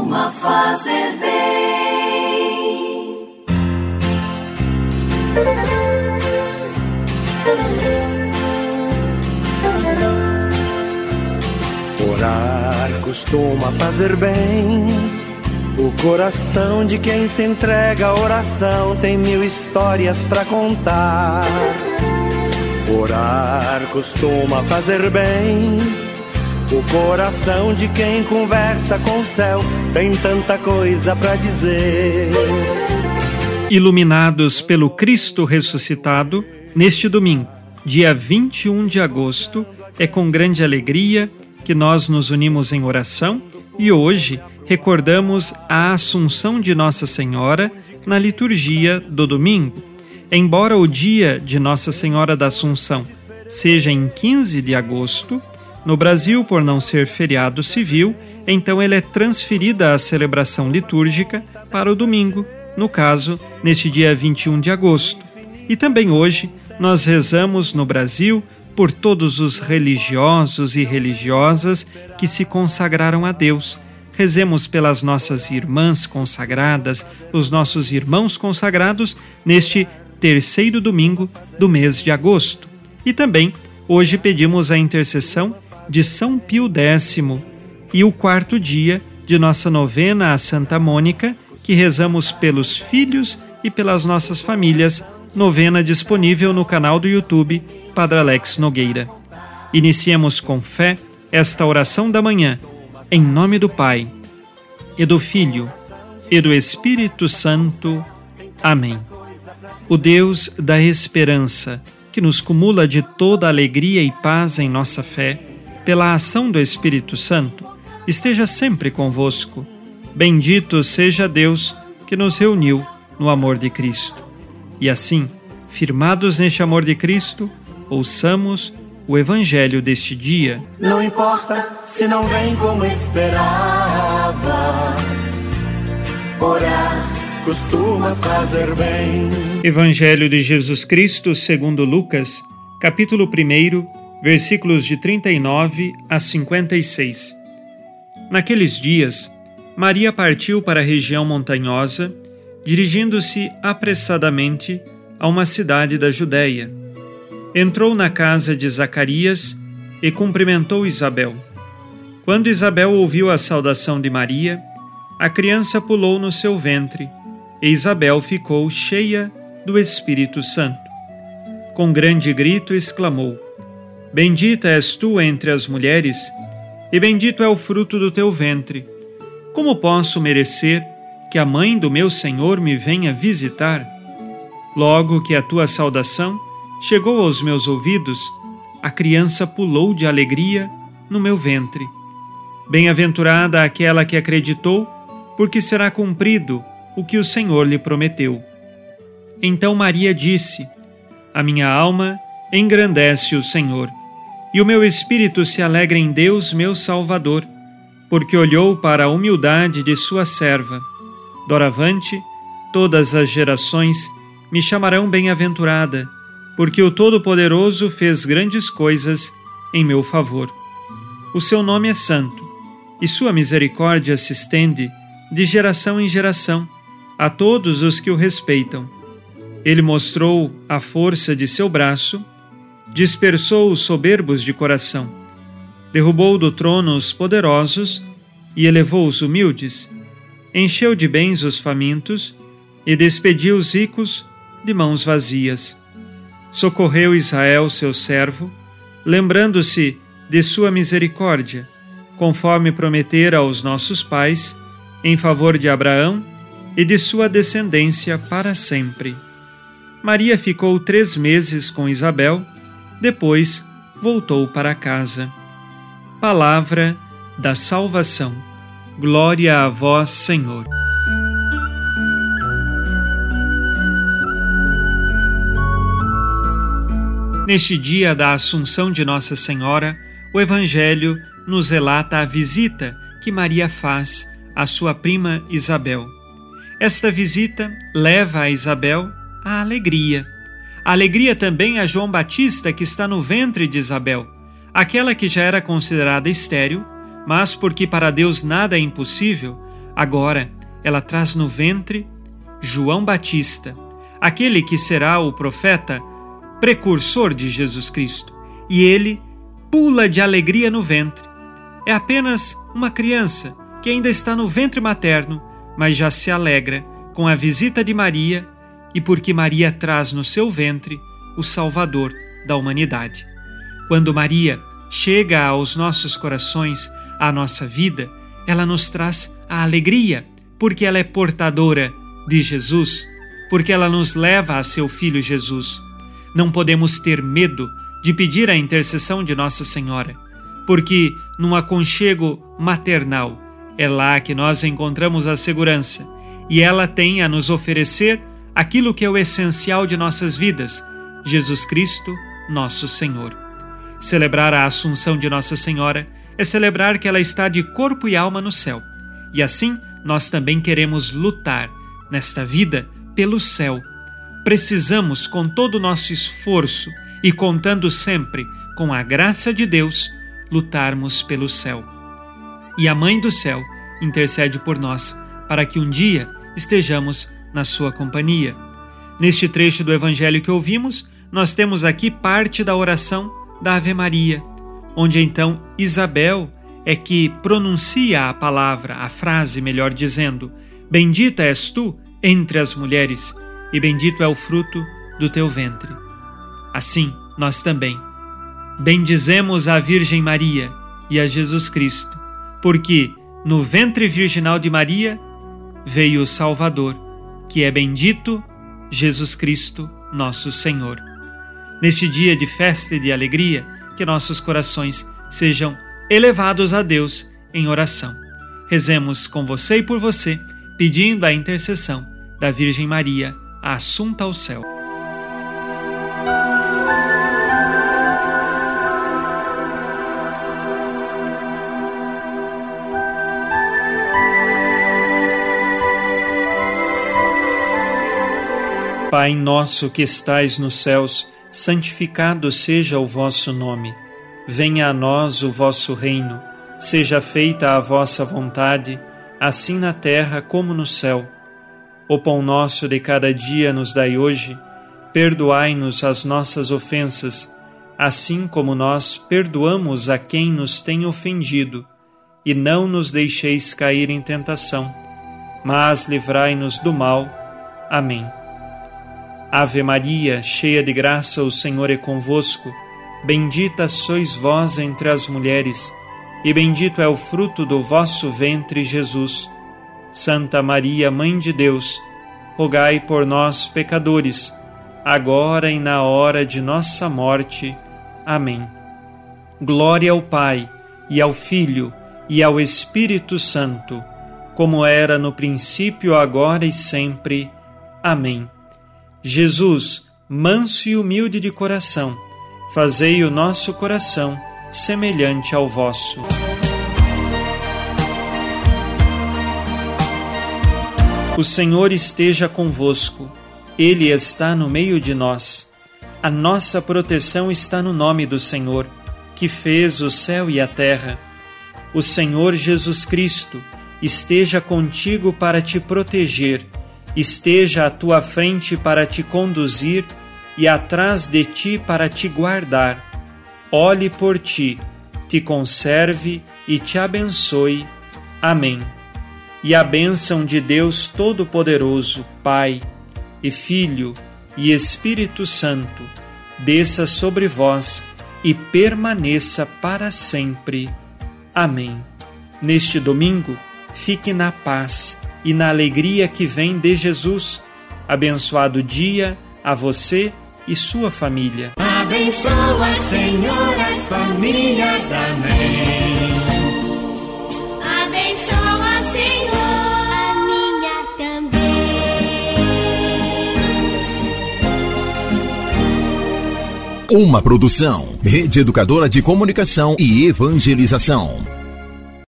costuma fazer bem. Orar costuma fazer bem. O coração de quem se entrega à oração tem 1000 histórias pra contar. Orar costuma fazer bem. O coração de quem conversa com o céu tem tanta coisa pra dizer. Iluminados pelo Cristo ressuscitado, neste domingo, dia 21 de agosto, é com grande alegria que nós nos unimos em oração e hoje recordamos a Assunção de Nossa Senhora na liturgia do domingo. Embora o dia de Nossa Senhora da Assunção seja em 15 de agosto, no Brasil, por não ser feriado civil, então ele é transferida a celebração litúrgica para o domingo, no caso, neste dia 21 de agosto. E também hoje nós rezamos no Brasil por todos os religiosos e religiosas que se consagraram a Deus. Rezemos pelas nossas irmãs consagradas, os nossos irmãos consagrados, neste terceiro domingo do mês de agosto. E também, hoje pedimos a intercessão de São Pio X e o 4º dia de nossa novena a Santa Mônica, que rezamos pelos filhos e pelas nossas famílias, novena disponível no canal do YouTube Padre Alex Nogueira. Iniciemos com fé esta oração da manhã, em nome do Pai, e do Filho, e do Espírito Santo. Amém. O Deus da esperança, que nos cumula de toda alegria e paz em nossa fé, pela ação do Espírito Santo, esteja sempre convosco. Bendito seja Deus que nos reuniu no amor de Cristo. E assim, firmados neste amor de Cristo, ouçamos o Evangelho deste dia. Não importa se não vem como esperava, orar costuma fazer bem. Evangelho de Jesus Cristo segundo Lucas, capítulo 1, versículos de 39 a 56. Naqueles dias, Maria partiu para a região montanhosa, dirigindo-se apressadamente a uma cidade da Judéia. Entrou na casa de Zacarias e cumprimentou Isabel. Quando Isabel ouviu a saudação de Maria, a criança pulou no seu ventre e Isabel ficou cheia do Espírito Santo. Com grande grito exclamou: Bendita és tu entre as mulheres, e bendito é o fruto do teu ventre. Como posso merecer que a mãe do meu Senhor me venha visitar? Logo que a tua saudação chegou aos meus ouvidos, a criança pulou de alegria no meu ventre. Bem-aventurada aquela que acreditou, porque será cumprido o que o Senhor lhe prometeu. Então Maria disse: A minha alma engrandece o Senhor, e o meu espírito se alegra em Deus, meu Salvador, porque olhou para a humildade de sua serva. Doravante, todas as gerações me chamarão bem-aventurada, porque o Todo-Poderoso fez grandes coisas em meu favor. O seu nome é santo, e sua misericórdia se estende de geração em geração a todos os que o respeitam. Ele mostrou a força de seu braço, dispersou os soberbos de coração, derrubou do trono os poderosos e elevou os humildes, encheu de bens os famintos e despediu os ricos de mãos vazias. Socorreu Israel, seu servo, lembrando-se de sua misericórdia, conforme prometera aos nossos pais, em favor de Abraão e de sua descendência para sempre. Maria ficou 3 meses com Isabel, depois voltou para casa. Palavra da salvação. Glória a vós, Senhor. Neste dia da Assunção de Nossa Senhora, o Evangelho nos relata a visita que Maria faz à sua prima Isabel. Esta visita leva a Isabel a alegria. A alegria também a João Batista, que está no ventre de Isabel, aquela que já era considerada estéril, mas porque para Deus nada é impossível, Agora, ela traz no ventre João Batista, aquele que será o profeta precursor de Jesus Cristo. E ele pula de alegria no ventre. É apenas uma criança que ainda está no ventre materno, mas já se alegra com a visita de Maria e porque Maria traz no seu ventre o Salvador da humanidade. Quando Maria chega aos nossos corações, à nossa vida, ela nos traz a alegria, porque ela é portadora de Jesus, porque ela nos leva a seu Filho Jesus. Não podemos ter medo de pedir a intercessão de Nossa Senhora, porque num aconchego maternal é lá que nós encontramos a segurança e ela tem a nos oferecer aquilo que é o essencial de nossas vidas, Jesus Cristo, nosso Senhor. Celebrar a Assunção de Nossa Senhora é celebrar que ela está de corpo e alma no céu. E assim, nós também queremos lutar nesta vida pelo céu. Precisamos, com todo o nosso esforço e contando sempre com a graça de Deus, lutarmos pelo céu. E a Mãe do Céu intercede por nós, para que um dia estejamos na sua companhia. Neste trecho do Evangelho que ouvimos, nós temos aqui parte da oração da Ave Maria, onde então Isabel é que pronuncia a palavra, a frase, melhor dizendo: bendita és tu entre as mulheres, e bendito é o fruto do teu ventre. Assim, nós também bendizemos a Virgem Maria e a Jesus Cristo, porque no ventre virginal de Maria veio o Salvador, que é bendito Jesus Cristo, nosso Senhor. Neste dia de festa e de alegria, que nossos corações sejam elevados a Deus em oração. Rezemos com você e por você, pedindo a intercessão da Virgem Maria, a Assunta ao céu. Pai nosso que estais nos céus, santificado seja o vosso nome. Venha a nós o vosso reino. Seja feita a vossa vontade, assim na terra como no céu. O pão nosso de cada dia nos dai hoje. Perdoai-nos as nossas ofensas, assim como nós perdoamos a quem nos tem ofendido. E não nos deixeis cair em tentação, mas livrai-nos do mal. Amém. Ave Maria, cheia de graça, o Senhor é convosco. Bendita sois vós entre as mulheres, e bendito é o fruto do vosso ventre, Jesus. Santa Maria, Mãe de Deus, rogai por nós, pecadores, agora e na hora de nossa morte. Amém. Glória ao Pai, e ao Filho, e ao Espírito Santo, como era no princípio, agora e sempre. Amém. Jesus, manso e humilde de coração, fazei o nosso coração semelhante ao vosso. O Senhor esteja convosco, Ele está no meio de nós. A nossa proteção está no nome do Senhor, que fez o céu e a terra. O Senhor Jesus Cristo esteja contigo para te proteger, esteja à tua frente para te conduzir e atrás de ti para te guardar. Olhe por ti, te conserve e te abençoe. Amém. E a bênção de Deus Todo-Poderoso, Pai e Filho e Espírito Santo, desça sobre vós e permaneça para sempre. Amém. Neste domingo, fique na paz e na alegria que vem de Jesus. Abençoado dia a você e sua família. Abençoa, Senhor, as famílias. Amém. Abençoa, Senhor, a minha também. Uma produção, Rede Educadora de Comunicação e Evangelização.